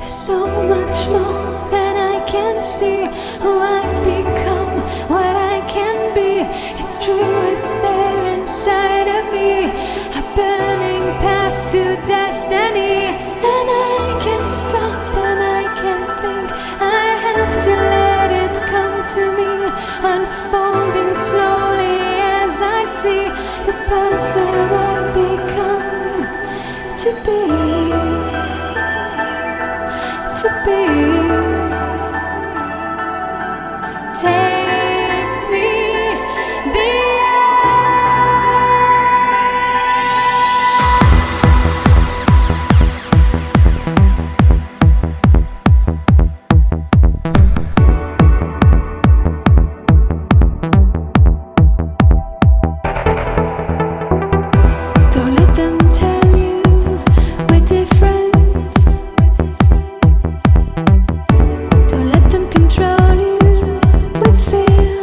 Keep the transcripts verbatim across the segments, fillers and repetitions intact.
so much more than I can see. Who I've become, what I can be. It's true, it's there inside of me. A burning path to destiny. And I can't stop, and I can't think. I have to let it come to me, unfolding slowly as I see the person I've become to be. To be. Take me don't let them tell you we're different. Don't let them control you with fear.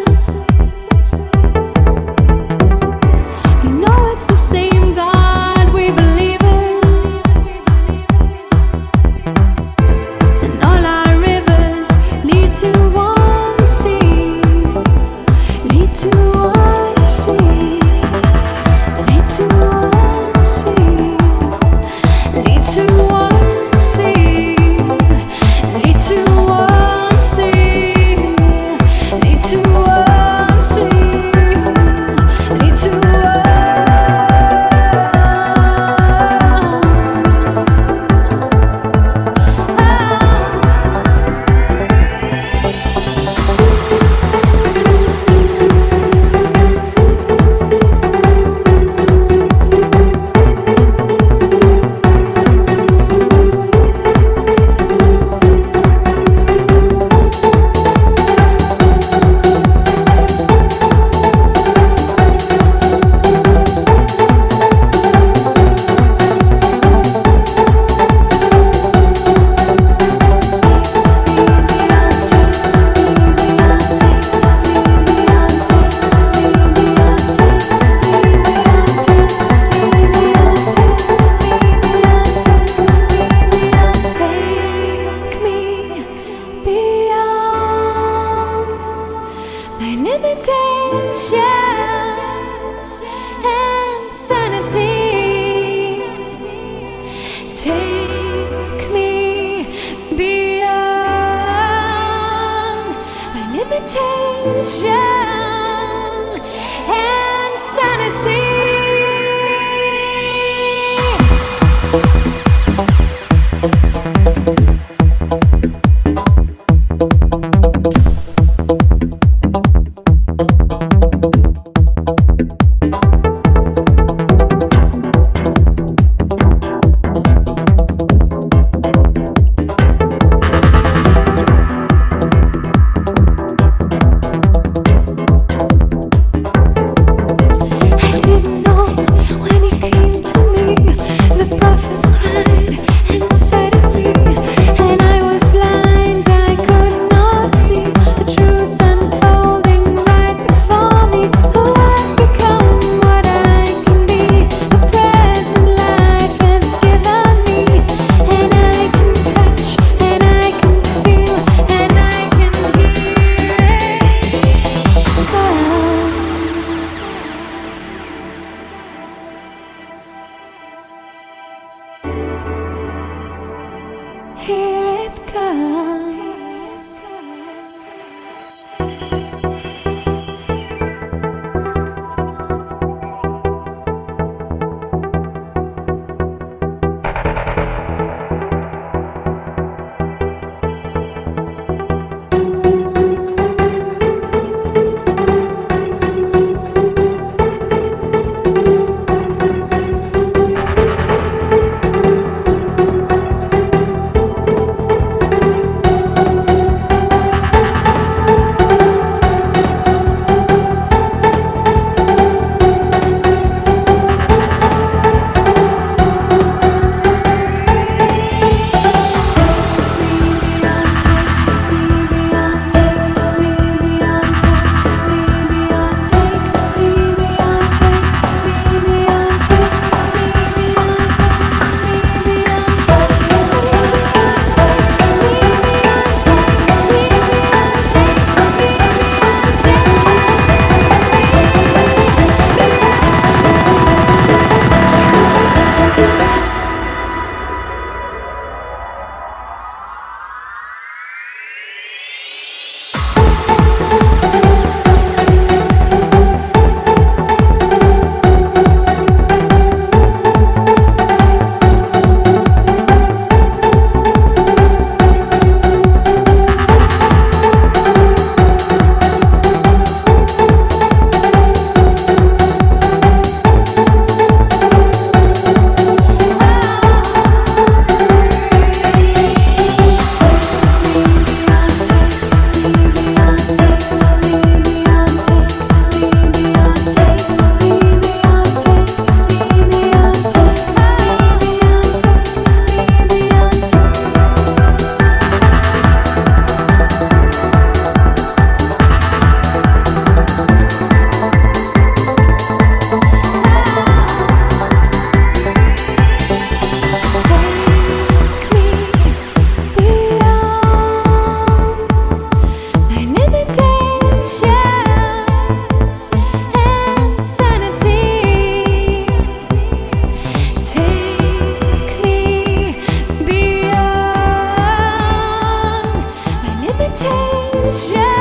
You know it's the same God we believe in, and all our rivers lead to one sea, lead to one sea, lead to one sea, lead to one sea, lead to one sea, lead to one sea, lead to take me beyond my limitations and sanity. Take me beyond my limitations and sanity. I didn't know when he came to me. The prophet cried inside of me, and I was blind. I could not see the truth unfolding right before me. Who I've become, what I can be. The present life has given me, and I can touch, and I can feel, and I can hear it. Here it comes. Just